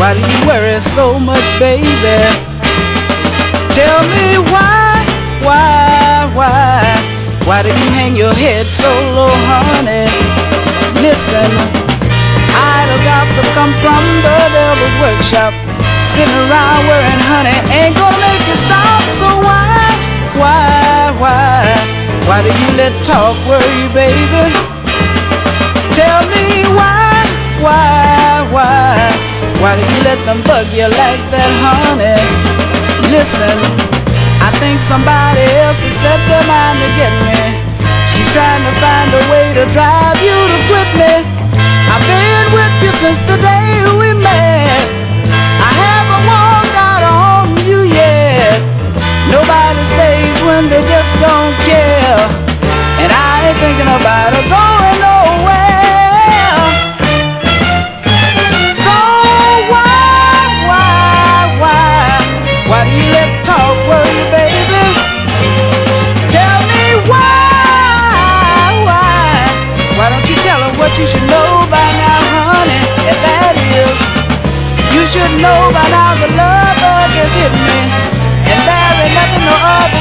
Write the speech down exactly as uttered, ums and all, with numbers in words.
Why do you worry so much, baby? Tell me why, why, why? Why do you hang your head so low, honey? Listen, idle gossip come from the devil's workshop. Sitting around worrying, honey, ain't gonna make you stop. So why, why, why? Why do you let talk worry you, baby? Tell me why, why, why? Why do you let them bug you like that, honey? Listen, I think somebody else has set their mind to get me. She's trying to find a way to drive you to quit me. I've been with you since the day we met. I haven't walked out on you yet. Nobody stays when they just don't care. And I ain't thinking about her going nowhere. Why do you let talk worry you, baby? Tell me why, why? Why don't you tell her what you should know by now, honey? And that is, you should know by now the love bug has hit me. And there ain't nothing no other